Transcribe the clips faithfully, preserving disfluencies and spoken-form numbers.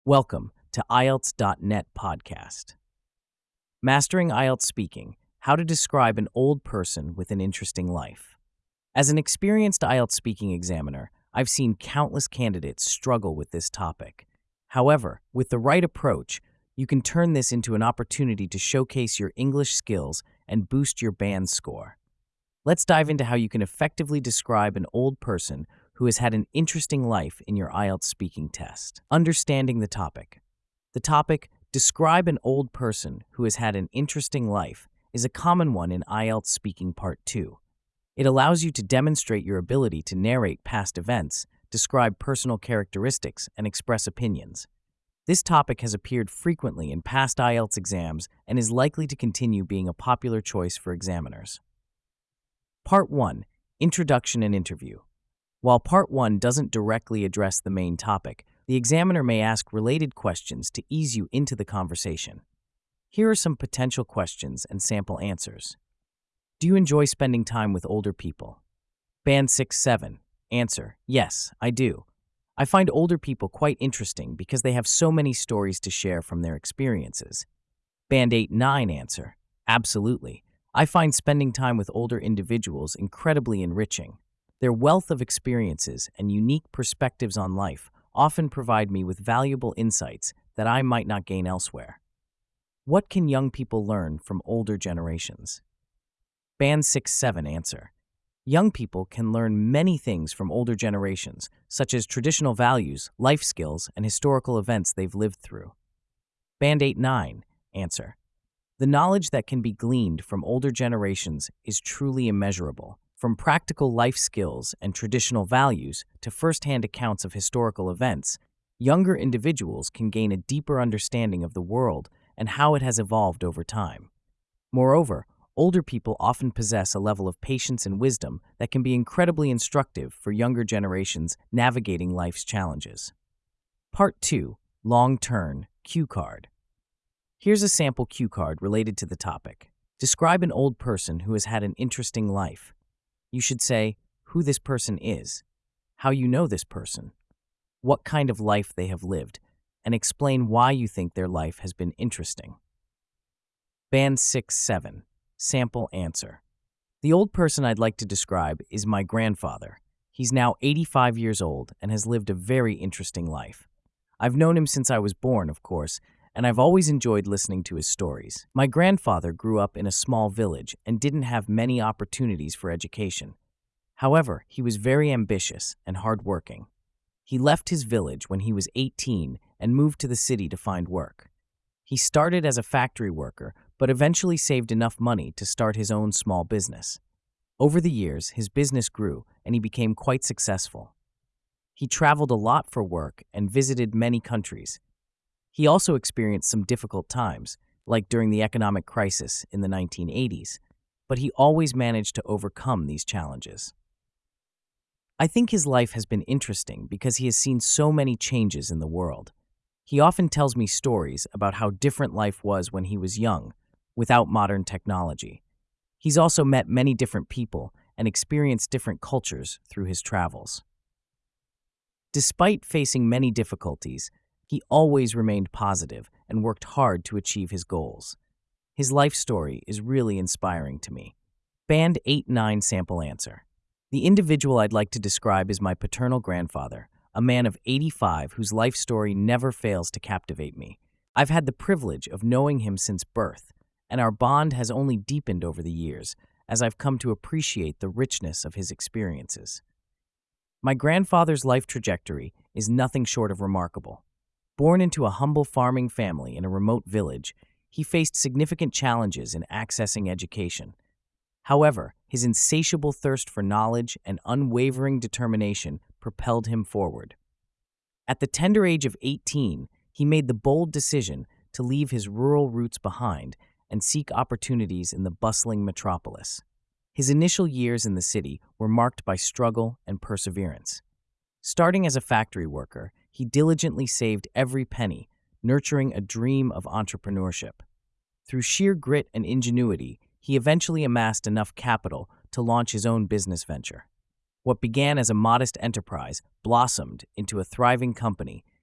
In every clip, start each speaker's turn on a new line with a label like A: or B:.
A: Welcome to I E L T S dot net podcast. Mastering I E L T S Speaking, How to Describe an Old Person with an Interesting Life. As an experienced I E L T S speaking examiner, I've seen countless candidates struggle with this topic. However, with the right approach, you can turn this into an opportunity to showcase your English skills and boost your band score. Let's dive into how you can effectively describe an old person who has had an interesting life in your I E L T S speaking test. Understanding the topic. The topic, describe an old person who has had an interesting life, is a common one in I E L T S Speaking Part two. It allows you to demonstrate your ability to narrate past events, describe personal characteristics, and express opinions. This topic has appeared frequently in past I E L T S exams and is likely to continue being a popular choice for examiners. Part one. Introduction and Interview. While Part one doesn't directly address the main topic, the examiner may ask related questions to ease you into the conversation. Here are some potential questions and sample answers. Do you enjoy spending time with older people? Band six seven. Answer: Yes, I do. I find older people quite interesting because they have so many stories to share from their experiences. Band eight nine. Answer: Absolutely. I find spending time with older individuals incredibly enriching. Their wealth of experiences and unique perspectives on life often provide me with valuable insights that I might not gain elsewhere. What can young people learn from older generations? Band six seven. Answer: Young people can learn many things from older generations, such as traditional values, life skills, and historical events they've lived through. Band eight nine. Answer: The knowledge that can be gleaned from older generations is truly immeasurable. From practical life skills and traditional values to first-hand accounts of historical events, younger individuals can gain a deeper understanding of the world and how it has evolved over time. Moreover, older people often possess a level of patience and wisdom that can be incredibly instructive for younger generations navigating life's challenges. Part two. Long-Term Cue Card. Here's a sample cue card related to the topic. Describe an old person who has had an interesting life. You should say who this person is, how you know this person, what kind of life they have lived, and explain why you think their life has been interesting. Band six seven. Sample answer: The old person I'd like to describe is my grandfather. He's now eighty-five years old and has lived a very interesting life. I've known him since I was born, of course, and I've always enjoyed listening to his stories. My grandfather grew up in a small village and didn't have many opportunities for education. However, he was very ambitious and hardworking. He left his village when he was eighteen and moved to the city to find work. He started as a factory worker, but eventually saved enough money to start his own small business. Over the years, his business grew and he became quite successful. He traveled a lot for work and visited many countries. He also experienced some difficult times, like during the economic crisis in the nineteen eighties, but he always managed to overcome these challenges. I think his life has been interesting because he has seen so many changes in the world. He often tells me stories about how different life was when he was young, without modern technology. He's also met many different people and experienced different cultures through his travels. Despite facing many difficulties, he always remained positive and worked hard to achieve his goals. His life story is really inspiring to me. Band eight nine. Sample answer: The individual I'd like to describe is my paternal grandfather, a man of eighty-five whose life story never fails to captivate me. I've had the privilege of knowing him since birth, and our bond has only deepened over the years as I've come to appreciate the richness of his experiences. My grandfather's life trajectory is nothing short of remarkable. Born into a humble farming family in a remote village, he faced significant challenges in accessing education. However, his insatiable thirst for knowledge and unwavering determination propelled him forward. At the tender age of eighteen, he made the bold decision to leave his rural roots behind and seek opportunities in the bustling metropolis. His initial years in the city were marked by struggle and perseverance. Starting as a factory worker, he diligently saved every penny, nurturing a dream of entrepreneurship. Through sheer grit and ingenuity, he eventually amassed enough capital to launch his own business venture. What began as a modest enterprise blossomed into a thriving company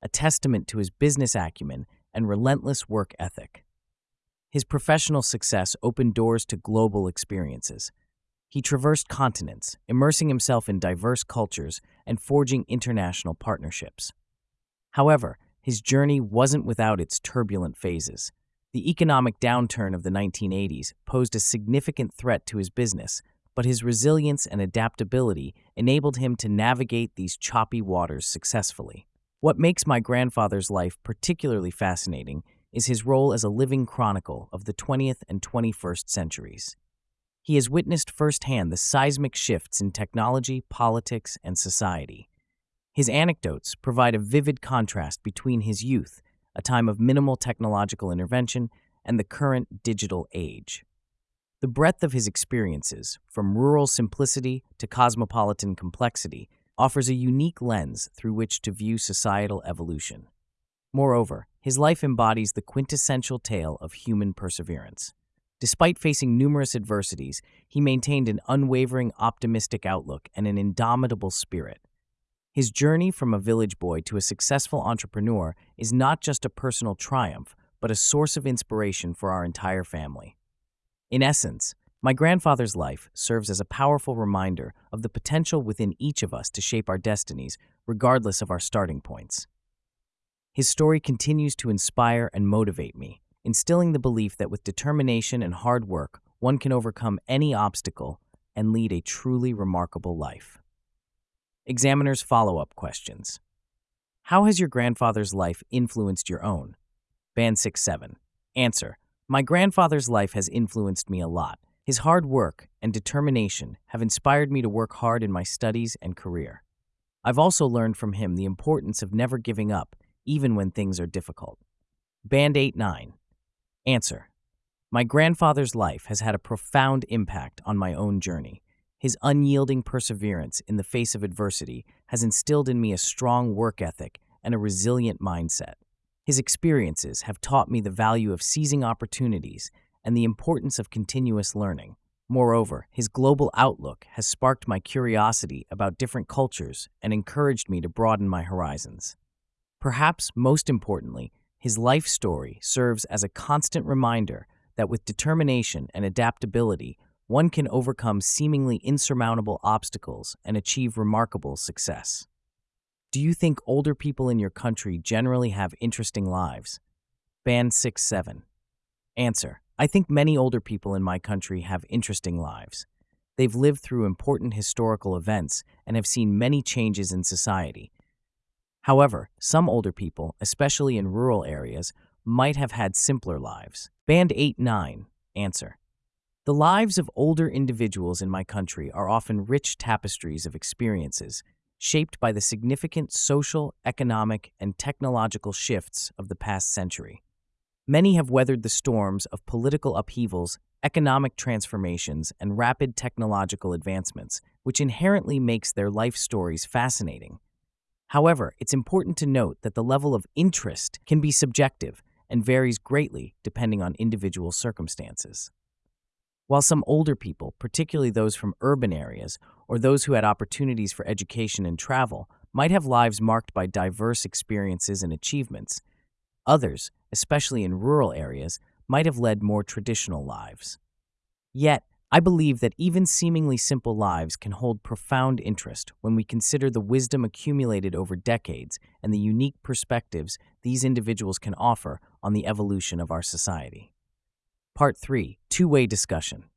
A: a testament to his business acumen and relentless work ethic. His professional success opened doors to global experiences. He traversed continents, immersing himself in diverse cultures and forging international partnerships. However, his journey wasn't without its turbulent phases. The economic downturn of the nineteen eighties posed a significant threat to his business, but his resilience and adaptability enabled him to navigate these choppy waters successfully. What makes my grandfather's life particularly fascinating is his role as a living chronicle of the twentieth and twenty-first centuries. He has witnessed firsthand the seismic shifts in technology, politics, and society. His anecdotes provide a vivid contrast between his youth, a time of minimal technological intervention, and the current digital age. The breadth of his experiences, from rural simplicity to cosmopolitan complexity, offers a unique lens through which to view societal evolution. Moreover, his life embodies the quintessential tale of human perseverance. Despite facing numerous adversities, he maintained an unwavering optimistic outlook and an indomitable spirit. His journey from a village boy to a successful entrepreneur is not just a personal triumph, but a source of inspiration for our entire family. In essence, my grandfather's life serves as a powerful reminder of the potential within each of us to shape our destinies, regardless of our starting points. His story continues to inspire and motivate me, instilling the belief that with determination and hard work, one can overcome any obstacle and lead a truly remarkable life. Examiner's follow-up questions. How has your grandfather's life influenced your own? Band six seven. Answer. My grandfather's life has influenced me a lot. His hard work and determination have inspired me to work hard in my studies and career. I've also learned from him the importance of never giving up, even when things are difficult. Band eight nine. Answer. My grandfather's life has had a profound impact on my own journey. His unyielding perseverance in the face of adversity has instilled in me a strong work ethic and a resilient mindset. His experiences have taught me the value of seizing opportunities and the importance of continuous learning. Moreover, his global outlook has sparked my curiosity about different cultures and encouraged me to broaden my horizons. Perhaps most importantly, his life story serves as a constant reminder that with determination and adaptability, one can overcome seemingly insurmountable obstacles and achieve remarkable success. Do you think older people in your country generally have interesting lives? Band six seven. Answer. I think many older people in my country have interesting lives. They've lived through important historical events and have seen many changes in society. However, some older people, especially in rural areas, might have had simpler lives. Band eight nine. Answer. The lives of older individuals in my country are often rich tapestries of experiences, shaped by the significant social, economic, and technological shifts of the past century. Many have weathered the storms of political upheavals, economic transformations, and rapid technological advancements, which inherently makes their life stories fascinating. However, it's important to note that the level of interest can be subjective and varies greatly depending on individual circumstances. While some older people, particularly those from urban areas or those who had opportunities for education and travel, might have lives marked by diverse experiences and achievements, others, especially in rural areas, might have led more traditional lives. Yet, I believe that even seemingly simple lives can hold profound interest when we consider the wisdom accumulated over decades and the unique perspectives these individuals can offer on the evolution of our society. Part three. Two-way discussion.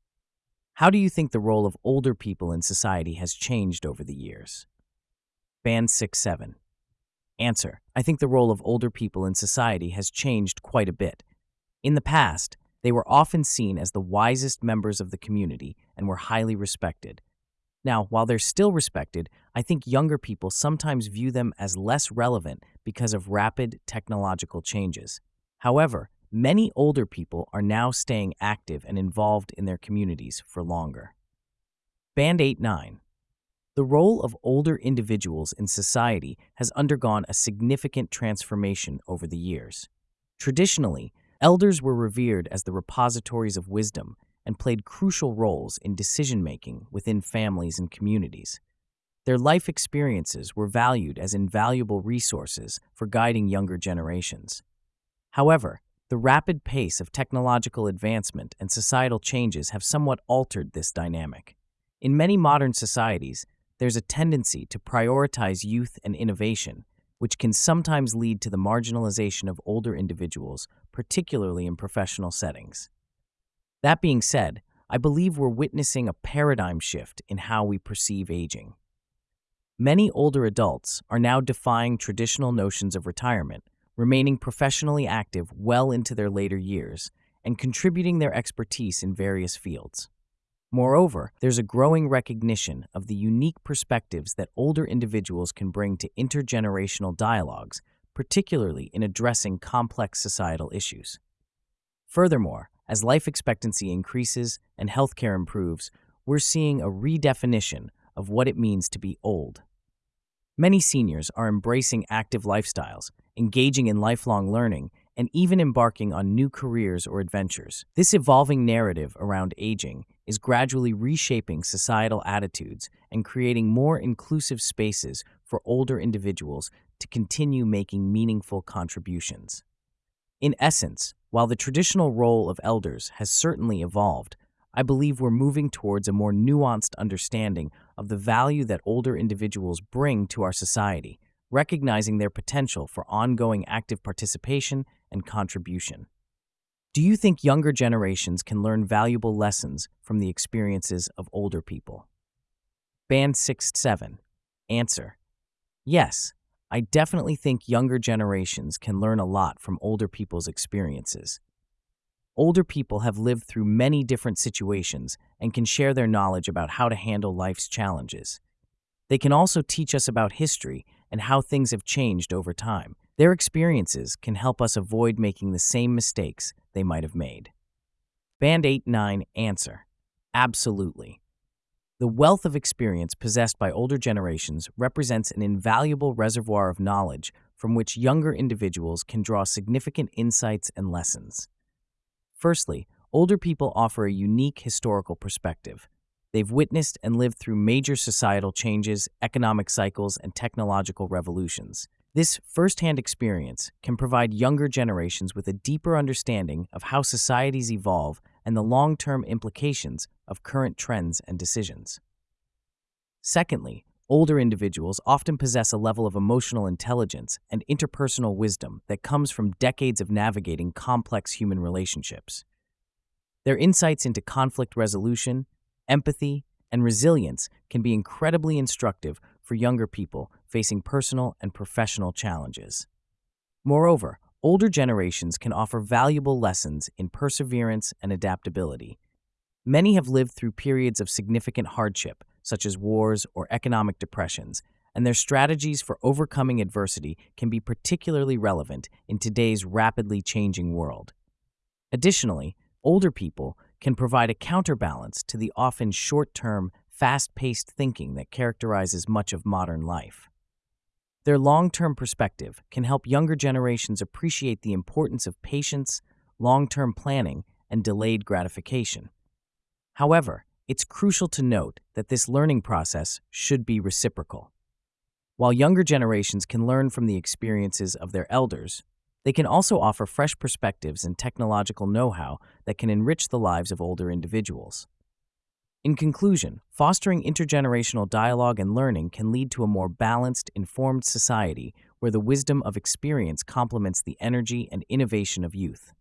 A: How do you think the role of older people in society has changed over the years? Band six seven. Answer. I think the role of older people in society has changed quite a bit. In the past, they were often seen as the wisest members of the community and were highly respected. Now, while they're still respected, I think younger people sometimes view them as less relevant because of rapid technological changes. However, many older people are now staying active and involved in their communities for longer. Band eight nine. The role of older individuals in society has undergone a significant transformation over the years. Traditionally, elders were revered as the repositories of wisdom and played crucial roles in decision-making within families and communities. Their life experiences were valued as invaluable resources for guiding younger generations. However, the rapid pace of technological advancement and societal changes have somewhat altered this dynamic. In many modern societies, there's a tendency to prioritize youth and innovation, which can sometimes lead to the marginalization of older individuals, particularly in professional settings. That being said, I believe we're witnessing a paradigm shift in how we perceive aging. Many older adults are now defying traditional notions of retirement, remaining professionally active well into their later years, and contributing their expertise in various fields. Moreover, there's a growing recognition of the unique perspectives that older individuals can bring to intergenerational dialogues, particularly in addressing complex societal issues. Furthermore, as life expectancy increases and healthcare improves, we're seeing a redefinition of what it means to be old. Many seniors are embracing active lifestyles, engaging in lifelong learning, and even embarking on new careers or adventures. This evolving narrative around aging is gradually reshaping societal attitudes and creating more inclusive spaces for older individuals to continue making meaningful contributions. In essence, while the traditional role of elders has certainly evolved, I believe we're moving towards a more nuanced understanding of the value that older individuals bring to our society, recognizing their potential for ongoing active participation and contribution. Do you think younger generations can learn valuable lessons from the experiences of older people? Band six seven. Answer: yes, I definitely think younger generations can learn a lot from older people's experiences. Older people have lived through many different situations and can share their knowledge about how to handle life's challenges. They can also teach us about history and how things have changed over time. Their experiences can help us avoid making the same mistakes they might have made. Band eight nine. Answer: absolutely. The wealth of experience possessed by older generations represents an invaluable reservoir of knowledge from which younger individuals can draw significant insights and lessons. Firstly, older people offer a unique historical perspective. They've witnessed and lived through major societal changes, economic cycles, and technological revolutions. This first-hand experience can provide younger generations with a deeper understanding of how societies evolve and the long-term implications of current trends and decisions. Secondly, older individuals often possess a level of emotional intelligence and interpersonal wisdom that comes from decades of navigating complex human relationships. Their insights into conflict resolution, empathy, and resilience can be incredibly instructive for younger people facing personal and professional challenges. Moreover, older generations can offer valuable lessons in perseverance and adaptability. Many have lived through periods of significant hardship, such as wars or economic depressions, and their strategies for overcoming adversity can be particularly relevant in today's rapidly changing world. Additionally, older people can provide a counterbalance to the often short-term, fast-paced thinking that characterizes much of modern life. Their long-term perspective can help younger generations appreciate the importance of patience, long-term planning, and delayed gratification. However, it's crucial to note that this learning process should be reciprocal. While younger generations can learn from the experiences of their elders, they can also offer fresh perspectives and technological know-how that can enrich the lives of older individuals. In conclusion, fostering intergenerational dialogue and learning can lead to a more balanced, informed society where the wisdom of experience complements the energy and innovation of youth.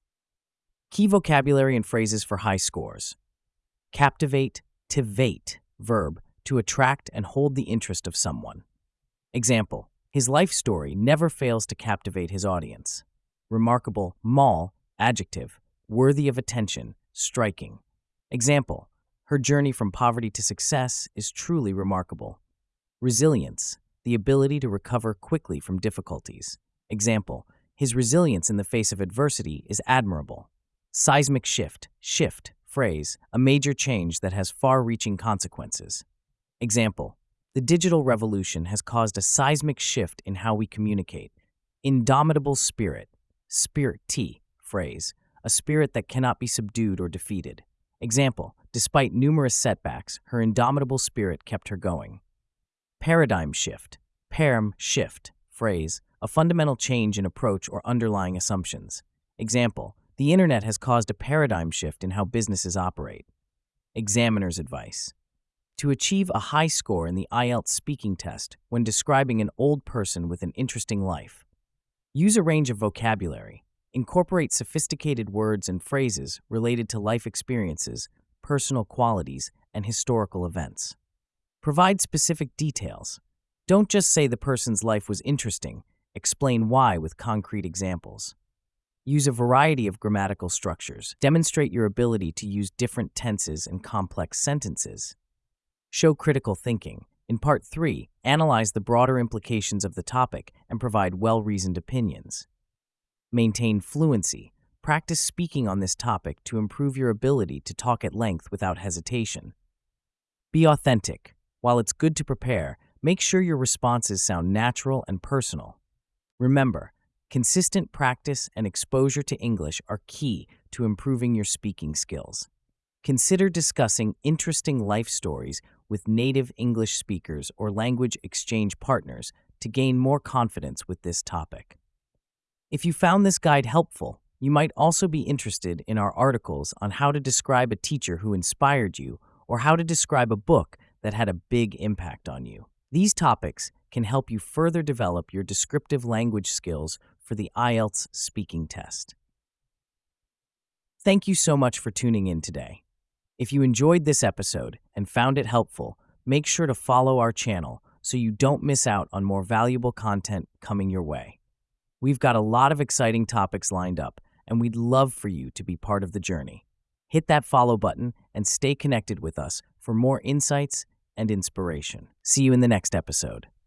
A: Key vocabulary and phrases for high scores. Captivate, tivate, verb, to attract and hold the interest of someone. Example: his life story never fails to captivate his audience. Remarkable, mal, adjective, worthy of attention, striking. Example: her journey from poverty to success is truly remarkable. Resilience, the ability to recover quickly from difficulties. Example: his resilience in the face of adversity is admirable. Seismic shift, shift, phrase, a major change that has far-reaching consequences. Example: the digital revolution has caused a seismic shift in how we communicate. Indomitable spirit, spirit T, phrase, a spirit that cannot be subdued or defeated. Example: despite numerous setbacks, her indomitable spirit kept her going. Paradigm shift. Param shift. Phrase. A fundamental change in approach or underlying assumptions. Example. The internet has caused a paradigm shift in how businesses operate. Examiner's advice. To achieve a high score in the I E L T S speaking test when describing an old person with an interesting life, use a range of vocabulary. Incorporate sophisticated words and phrases related to life experiences, personal qualities, and historical events. Provide specific details. Don't just say the person's life was interesting, explain why with concrete examples. Use a variety of grammatical structures. Demonstrate your ability to use different tenses and complex sentences. Show critical thinking. In Part three, analyze the broader implications of the topic and provide well-reasoned opinions. Maintain fluency. Practice speaking on this topic to improve your ability to talk at length without hesitation. Be authentic. While it's good to prepare, make sure your responses sound natural and personal. Remember, consistent practice and exposure to English are key to improving your speaking skills. Consider discussing interesting life stories with native English speakers or language exchange partners to gain more confidence with this topic. If you found this guide helpful, you might also be interested in our articles on how to describe a teacher who inspired you or how to describe a book that had a big impact on you. These topics can help you further develop your descriptive language skills for the I E L T S speaking test. Thank you so much for tuning in today. If you enjoyed this episode and found it helpful, make sure to follow our channel so you don't miss out on more valuable content coming your way. We've got a lot of exciting topics lined up, and we'd love for you to be part of the journey. Hit that follow button and stay connected with us for more insights and inspiration. See you in the next episode.